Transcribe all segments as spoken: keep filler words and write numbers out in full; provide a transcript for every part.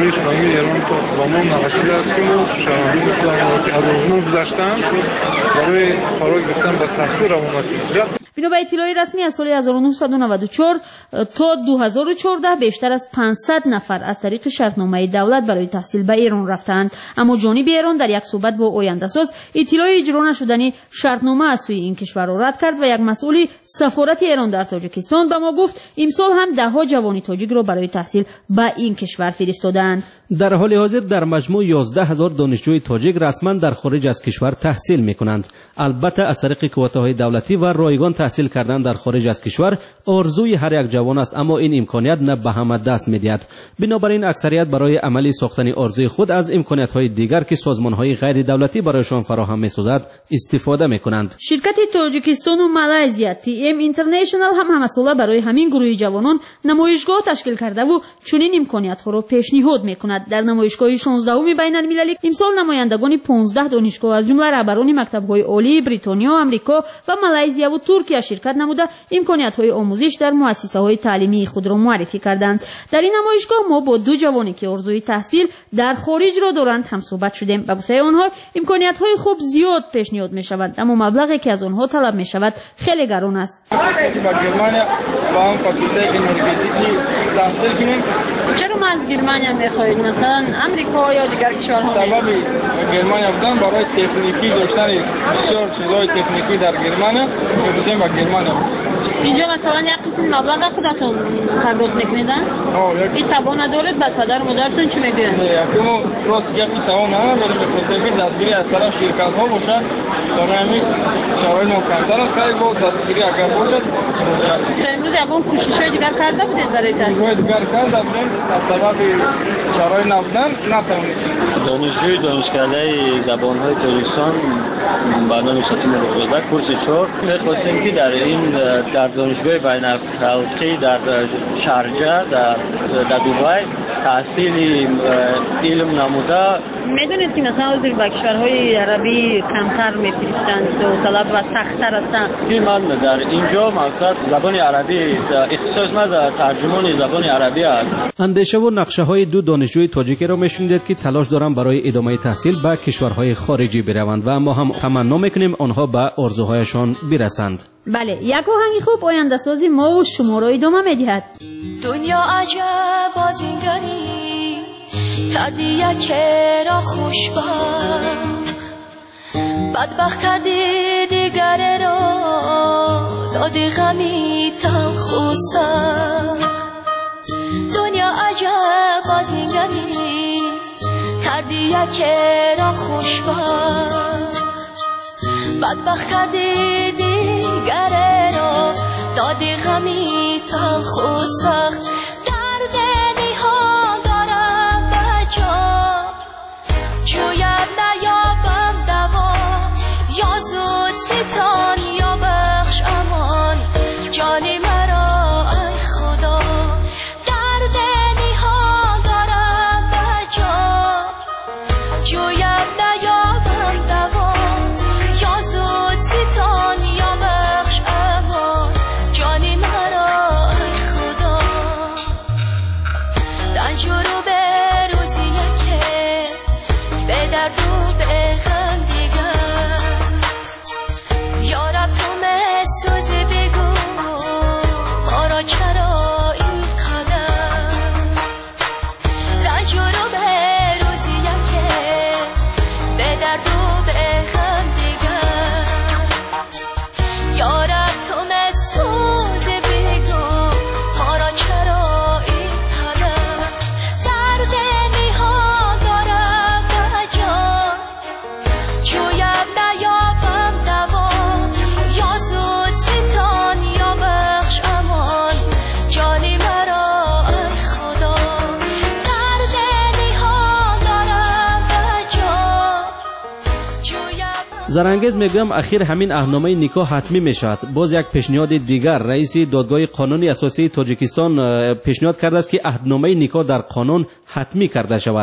جمهوری اسلامی ایران تا با ما نوشته است که شهروندان اسلامی که از اون گذشتن برای قرار گرفتن به تحصیل روان بنا به اطلاعی رسمی از سال هزار و نهصد و نود و چهار تا دو هزار و چهارده بیشتر از پانصد نفر از طریق شرطنامه دولت برای تحصیل به ایران رفتند، اما جانب ایران در یک صحبت با آینده‌ساز اطلاع اجرا نشدنی شرطنامه از سوی این کشور را رد کرد و یک مسئولی سفارت ایران در تاجیکستان به ما گفت امسال هم ده ها جوان تاجیک را برای تحصیل به این کشور فرستادند. در حال حاضر در مجموع یازده هزار دانشجوی تاجیک رسما در خارج از کشور تحصیل می‌کنند. البته از طریق کوتاهای دولتی و رایگان تحصیل کردن در خارج از کشور آرزوی هر یک جوان است، اما این امکانیت نه به همه دست می‌دهد. بنابراین اکثریت برای عملی ساختن آرزوی خود از امکانیت‌های دیگر که سازمان‌های غیر دولتی برایشان فراهم می‌سازد استفاده می‌کنند. شرکت تاجیکستان و مالزیا تی ام اینترنشنال هم همساله برای همین گروه جوانان نمایشگاه تشکیل کرده و چنین امکانیت‌ها را پیشنهاد می‌کند. در نمایشگاه شانزدهم بین المللی امسال نمایندگان پانزده دانشگاه از جمله رهبران مکتب‌های عالی بریتانیا، آمریکا و مالزیا و ترکیه شرکت نموده امکانیت‌های آموزش در مؤسسه‌های تعلیمی خود را معرفی کردند. در این نمایشگاه ما با دو جوانی که آرزوی تحصیل در خارج را دارند هم صحبت شدیم. به گفته آنها امکانیت‌های خوب زیاد پیشنهاد می‌شوند، اما مبلغی که از آنها طلب می‌شود خیلی گران است. چرا ما از گرمانیا می‌خواهید مثلا آمریکا یا دیگر کشورها؟ سبب گرمانیا بودن برای تکنیکی داشتن بسیار چیزهای تکنیکی در گرمانیا می‌بودیم با گرمانیا. اینجا مثلا یک قسم مبلغ خودتون پرداخت می‌کنیدن؟ این توان ندارید به پدر و مادرتون چی میگن؟ یکم راست یکی توان نداریم به خاطر دستگیری از طرف شرکت‌ها باشه برای همین شرایط ممکن‌تر است که با دستگیری اگر باشد. امروز یکم کوشش‌های دیگر کرده بودید برای تحصیل؟ دیگر کرده بودیم از طرف شرایط نبودن نتوانید. دانشجوی دانشکده زبان‌های تاجیکستان به نام شاتیم روزا کورس چهار می‌خواستیم که در این در دانشگاه بین‌المللی در شارجه در در دبی تحصیل علم نموده. میدونید که مثلا از کشورهای عربی کمتر میفرستند و طلب و سخت‌تر هستند. من در اینجا مقصد زبان عربی اختصاص ما در ترجمان زبان عربی است. اندیشه و نقشه های دو دانشجوی تاجیکی را میشنیدید که تلاش دارند برای ادامه تحصیل به کشورهای خارجی بروند و ما هم تمنا میکنیم آنها به آرزوهایشان برسند. بله، یک آهنگ خوب آینده سازی ما و شما را ادامه میدهد. دنیا عجب بازیگری کردی یک را خوشبخت، بدبخت کردی دیگر را دادی غمی تلخ و سخت. دنیا عجب بازیگری کردی یک را خوشبخت، بدبخت کردی دیگر را دادی غمی تلخ و سخت. درد نیها دارم به جان جویم نیابم دوا، یا زود ستان یا بخش امان جانی مرا ای خدا. درد نیها دارم به جان جویم نیابم دوا، یا زود ستان یا بخش امان جانی مرا ای خدا. رنج رو به روزی که به درد و به غم دیگر، یا رب تو مسوز بگو ما را چرا این قدر. رنج رو به روزی که به درد و به غم دیگر، یا رب تو مسوز بگو ما را چرا این قدر. درد نیها دارم به جان جویم نیابم دوا، یا زود ستان یا بخش امان جانی مرا ای خدا. درد نیها دارم به جان جویم. زرانگیز میگم اخیر همین اهنامه نکاح حتمی میشود. باز یک پیشنهاد دیگر رئیس دادگاه قانونی اساسی تاجیکستان پیشنهاد کرده است که اهنامه نکاح در قانون حتمی کرده شود.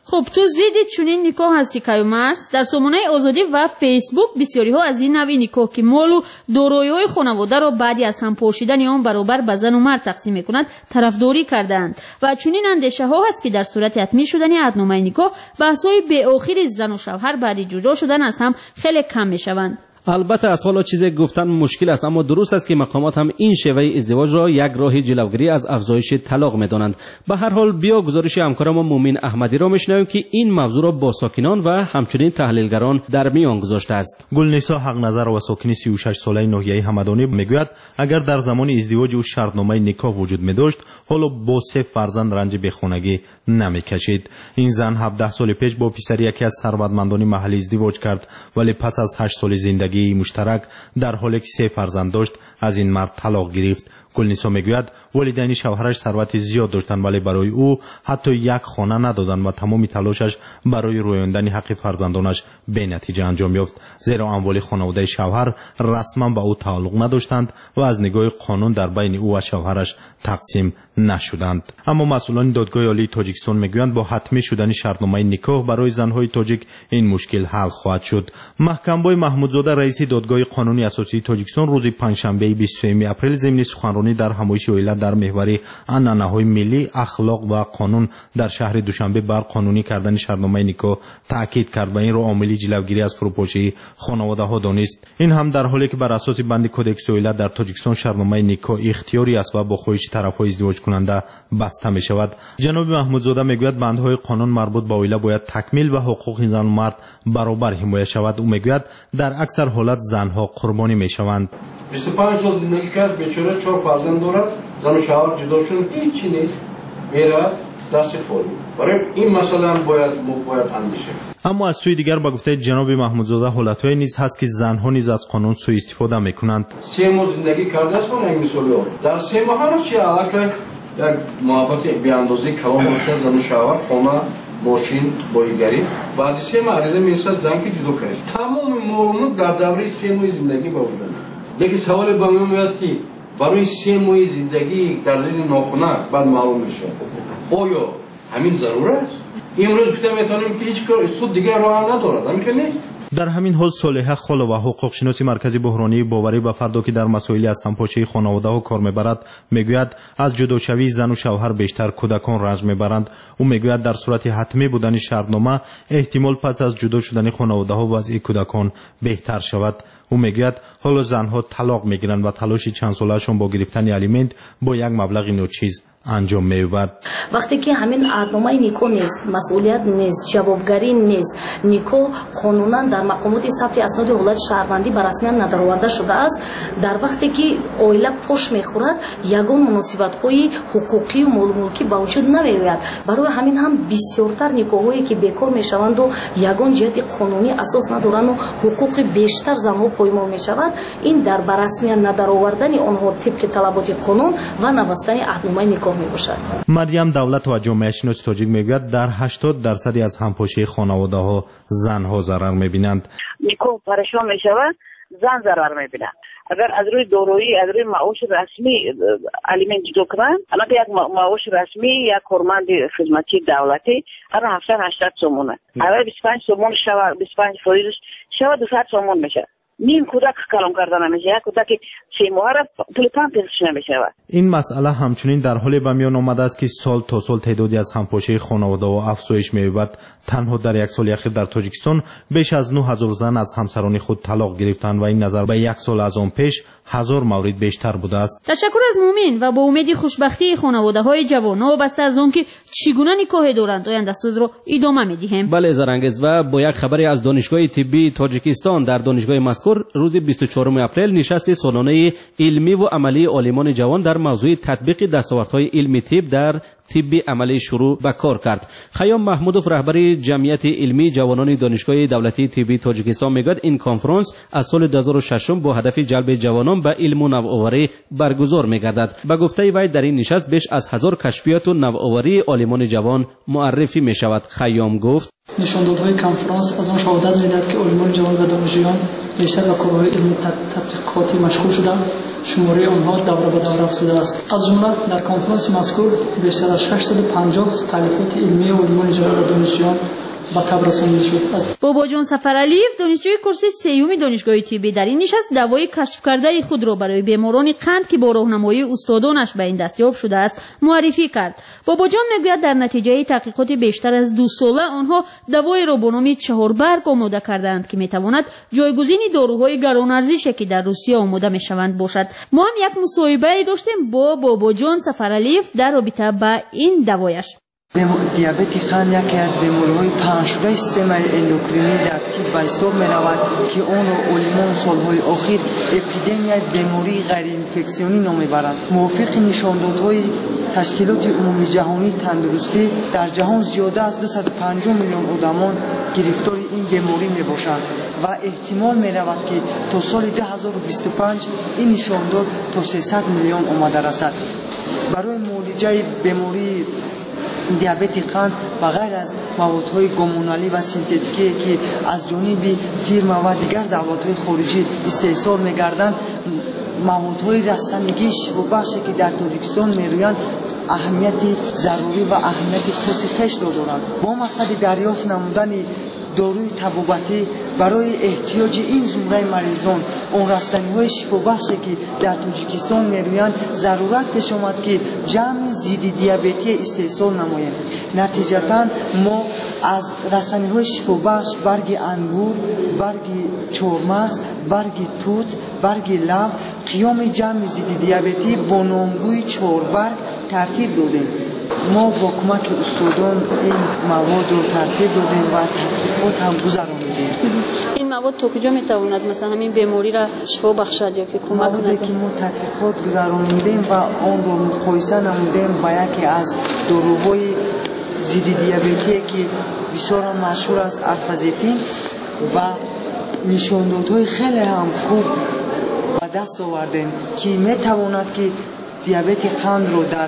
خب تو زیدی چونین نکاح هستی کایومرس در سامانه آزادی و فیسبوک بسیاری ها از این نوع نکاح که مالو دورویی های خانواده را بعدی از هم پوشیدن آن برابر به زن و مرد تقسیم می‌کند طرفداری کردند و چونین اندیشه ها هست که در صورت حتمی شدن عقدنامه نکاح بحث‌های به آخر زن و شوهر بعد جدا شدن از هم خیلی کم می‌شوند. البته از حالا چیزی گفتن مشکل است، اما درست است که مقامات هم این شیوه ازدواج را یک راه جلوگیری از افزایش طلاق می‌دانند. به هر حال بیا گزارش همکارم مومن احمدی را میشنویم که این موضوع را با ساکنان و همچنین تحلیلگران در میان گذاشته است. گلنسا حق نظر و ساکن سی و شش ساله ناحیه همدانی میگوید اگر در زمان ازدواج او شرطنامه نکاح وجود می‌داشت، حالا با سه فرزند رنج بیخونگی نمی‌کشید. این زن هفده سال پیش با پسری یکی از ثروتمندان محلی ازدواج کرد، ولی پس از هشت سال زندگی مشترک در حالی که سه فرزند داشت از این مرد طلاق گرفت. گلنسا میگوید والدین شوهرش ثروت زیاد داشتند ولی برای او حتی یک خانه ندادند و تمام تلاشش برای رویاندن حق فرزندانش به نتیجه انجام یافت، زیرا اموال خانواده شوهر رسما به او تعلق نداشتند و از نگاه قانون در بین او و شوهرش تقسیم نشدند. اما مسئولان دادگاه عالی تاجیکستان میگویند با حتمی شدن شرطنامه نکاح برای زنهای تاجیک این مشکل حل خواهد شد. محکم‌بای محمودزاده رئیس دادگاه قانونی اساسی تاجیکستان روز پنجشنبه بیست و سوم اپریل ضمن سخنرانی در همایش اویلا در محور عنعنه‌های ملی، اخلاق و قانون در شهر دوشنبه بر قانونی کردن شرطنامه نکاح تاکید کرد و این را عامل جلوگیری از فروپاشی خانواده‌ها دانست. این هم در حالی که بر اساس بند کدکس اویلا در تاجیکستان شرطنامه نکاح اختیاری است و با خواهش طرف‌های ازدواج کننده بسته می شود. جناب محمودزاده میگوید بندهای قانون مربوط به اویلا باید تکمیل و حقوق زن و مرد برابر حمایت شود. او میگوید در اکثر حالت زنها قربانی می شوند. بیست و پنج سال زندگی کرد، بیچاره چهار فرزند دارد، زن و شوهر جدا شدن، هیچی نیست، میره دست خود. برای این مسئله هم باید باید اندیشه. اما از سوی دیگر با گفته جناب محمودزاده حالت‌های نیز هست که زنها نیز از قانون سوء استفاده میکنند. سه ماه زندگی کرده است من این مثالی ها. در سه ماه هر چی علاقه یک محبت بی اندازه کلام باشه، زن و شوهر، خانه، ماشین، بایگری، بعد سه ماه عریضه میرسد زن که جدا کنه. تمام معلومات در دوره سه ماه زندگی با وجود دارد. لیکن سوال به من میاد که برای سه ماه زندگی در زیر ناخنک بعد معلوم میشه آیا همین ضرور است؟ امروز گفته میتونیم که هیچ کار سود دیگر راه ندارد، همین نیست. در همین حال صالحه خاله و حقوق شناس مرکز بحرانی باوری به فردا که در مسائل از همپاشی خانواده ها کار میبرد میگوید از جداشوی زن و شوهر بیشتر کودکان رنج میبرند. او میگوید در صورت حتمی بودن شرطنامه احتمال پس از جدا شدن خانواده ها وضع کودکان بهتر شود. او میگوید حالا زنها طلاق میگیرند و تلاش چند سالهشون با گرفتن الیمنت با یک مبلغ ناچیز انجام می‌یابد. وقتی که همین عقدنامه نکاح نیست، مسئولیت نیست، جوابگری نیست، نکاح قانونا در مقامات ثبت اسناد حالت شهروندی به رسمیت ندارورده شده است، در وقتی که اویلا پوش میخورد یگان مناسبت‌های حقوقی و مال ملکی به وجود نمی‌آید. برای همین هم بسیارتر نکاح‌هایی که بیکار میشوند و یگان جهت قانونی اساس ندارند و حقوق بیشتر زنها پایمال میشود، این در به رسمیت ندارآوردن آنها طبق طلبات قانون و نبستن عقدنامه نکاح میباشد. مریم دولت و جامعه شناس تاجیک میگوید در هشتاد درصدی از همپاشی خانواده ها زنها ضرر میبینند. نکاح پریشان میشود، زن ضرر میبیند. اگر از روی دورویی از روی معاش رسمی الیمنت جدا کنند، الان یک معاش رسمی یک کارمند خدمتی دولتی هر هفتاد هشتاد سومونه، اگر بیست و پنج سومون شود، بیست و پنج فایدش شود دویست سومون میشه. نیم کودک کلام کردن نمیشه، یک کودک سه ماه را پول پنج پیش نمیشه. این مسئله همچنین در حال به میان آمده است که سال تا سال تعدادی از همپاشی خانواده و افزایش می‌یابد. تنها در یک سال اخیر در تاجیکستان بیش از نه هزار زن از همسران خود طلاق گرفتند و این نظر به یک سال از آن پیش هزار مورد بیشتر بوده است. تشکر از مومن و با امید خوشبختی خانواده های جوان و بسته از آن که چگونه نکاح دارند آینده سوز رو ادامه می‌دهیم. بله زرانگیز و با یک خبری از دانشگاه طبی تاجیکستان در دانشگاه مذکور روز بیست و چهارم اپریل نشست سالانه علمی و عملی عالمان جوان در موضوع تطبیق دستاوردهای علمی طب در طب عملی شروع به کار کرد. خیام محمودوف رهبر جمعیت علمی جوانان دانشگاه دولتی طبی تاجیکستان میگوید این کنفرانس از سال دو هزار و شش با هدف جلب جوانان به علم و نوآوری برگزار میگردد. به گفته وی در این نشست بیش از هزار کشفیات و نوآوری عالمان جوان معرفی می شود. خیام گفت نشاندادهای کنفرانس از آن شهادت می‌دهد که عالمان جوان و دانشجویان بیشتر به کارهای علمی تحقیقاتی مشغول شدند. شماره آنها دوره به دوره افزوده است. از جمله در کنفرانس مذکور بیشتر از ششصد و پنجاه تالیفات علمی و علوم اجرایی دانشجویان با تب رسانیده شد. بابا جان سفرعلیف دانشجوی کورس سیوم دانشگاه طبی در این نشست دوای کشف کرده خود را برای بیماران قند که با راهنمایی استادانش به این دستیاب شده است معرفی کرد. بابا جان میگوید در نتیجه تحقیقات بیشتر از دو ساله آنها دوای را با نام چهار برگ آماده کردند که میتواند جایگزین داروهای گران ارزشی که در روسیه آماده میشوند باشد. ما هم یک مصاحبه داشتیم با بابا جان سفرعلیف در رابطه با این دوایش. دیابت قند یکی از بیماری‌های پنهان شده سیستم اندوکرینی در طب به حساب می‌رود که آن را علمان سال‌های اخیر اپیدمی بیماری غیر انفکسیونی نام می‌برند. موافق نشاندادهای تشکیلات عمومی جهانی تندرستی در جهان زیاده از دویست و پنجاه میلیون آدمان گرفتار این بیماری میباشند و احتمال می‌رود که تا سال دو هزار و بیست و پنج این نشانداد تا سیصد میلیون آمده رسد. برای معالجه بیماری دیابت قند و غیر از موادهای گومونالی و سینتتیکی که از جانب فیرما و دیگر دولت‌های خارجی استحصال می‌گردند، موادهای رستنگی شفابخش که در تاجیکستان میرویند اهمیت ضروری و اهمیت خاص خویش را دارند. با مقصد دریافت نمودن داروی طبابتی برای احتیاج این زمره مریضان اون رستنی‌های شفابخشی که در تاجیکستان میرویند ضرورت پیش آمد که جمع ضد دیابتی استحصال نماییم. نتیجتاً ما از رستنی‌های شفابخش برگ انگور، برگ چهارمغز، برگ توت، برگ لب قیام جمع ضد دیابتی با نامگوی چهار برگ ترتیب دادیم. ما با کمک استادان این مواد رو ترتیب دادیم و تحقیقات هم گذراندیم. این مواد تا کجا میتواند مثلا همین بیماری را شفا بخشد یا که کمک کند؟ که ما تحقیقات گذراندیم و آن رو مقایسه نمودیم با یکی از داروهای ضد دیابتی که بسیار مشهور است، ارفازتین، و نشاندادهای خیلی هم خوب به دست آوردیم که میتواند که دیابت قند رو در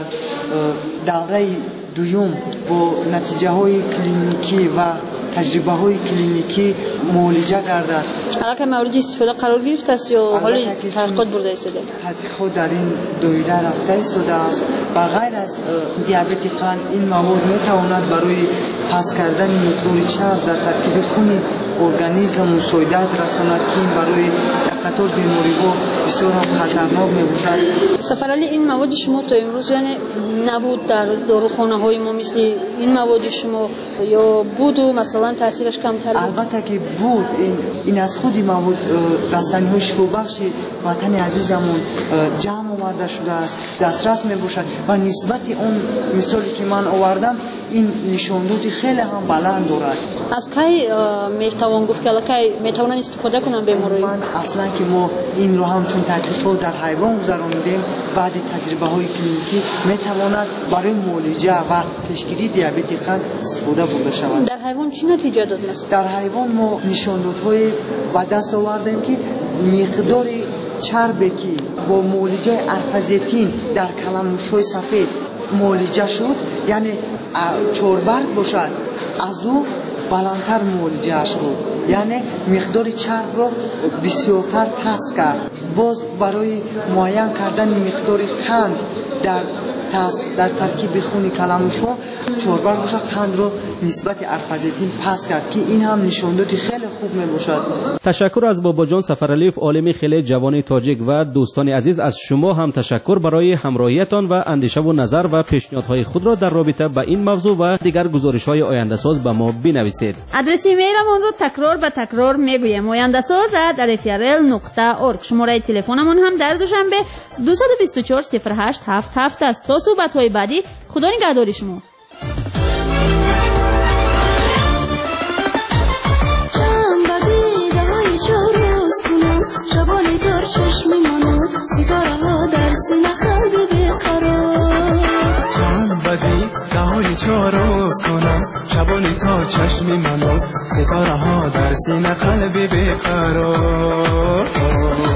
دوره دوم با نتیجه های کلینیکی و تجربه های کلینیکی معالجه گردد. حالا که مورد استفاده قرار گرفت است یا حالی تحقیقات برده ایستاده؟ تحقیقات در این دایره رفته ایستاده است و غیر از دیابت قند این مواد میتواند برای پس کردن مقدار چرب در ترکیب خون ارگانیسم مساعدت رساند که این برای قطار بیماری ها بسیار هم خطرناک میباشد. سفرعلی این مواد شما تا امروز یعنی نبود در داروخانه های ما مثل این مواد شما یا بود و مثلا تاثیرش کمتر بود؟ البته که بود. این, این از خود مواد رستنی های شفابخش وطن عزیزمون جمع آورده شده است، دسترس میباشد و نسبت اون مثالی که من آوردم این نشانداد خیلی هم بلند دارد. از کی میتوان گفت که الکی میتوانن استفاده کنن بیماری؟ اصلا که ما این رو هم چون تحقیقات در حیوان گذراندیم، بعد تجربه های کلینیکی میتواند برای معالجه و پیشگیری دیابت قند استفاده برده شود. در حیوان چی نتیجه داد مثلا؟ در حیوان ما نشاندادهای به دست آوردیم که مقدار چربی که با معالجه ارفازتین در کلمش‌های سفید معالجه شد، یعنی چهار برگ باشد، از او بلندتر معالجه‌اش بود، یعنی مقدار چرب را بسیارتر پس کرد. باز برای معین کردن مقدار قند در در ترکیب خون کلمش‌ها چهار برگ باشد، قند را نسبت ارفازتین پس کرد که این هم نشاندادی خیلی خوب میباشد. تشکر از بابا جان سفرعلیف، عالم خیلی جوان تاجیک، و دوستان عزیز از شما هم تشکر برای همراهیتان و اندیشه و نظر و پیشنهادهای خود را در رابطه با این موضوع و دیگر گزارش‌های آینده ساز به ما بنویسید. آدرس ایمیلمون رو تکرار به تکرار میگویم: آینده ساز ات الف ار ال نقطه اورگ. شماره تلفنمون هم در دوشنبه دو دو چهار صفر هشت هفت هفت است. تا صحبت‌های بعدی، خدا نگهدار شما. شبانی دار چشمی منو سیگاره ها در سینه خلبی بخرار. چند بدی دهانی چاروز کنم شبانی تا چشمی منو ستاره ها در سینه قلبی بخرار.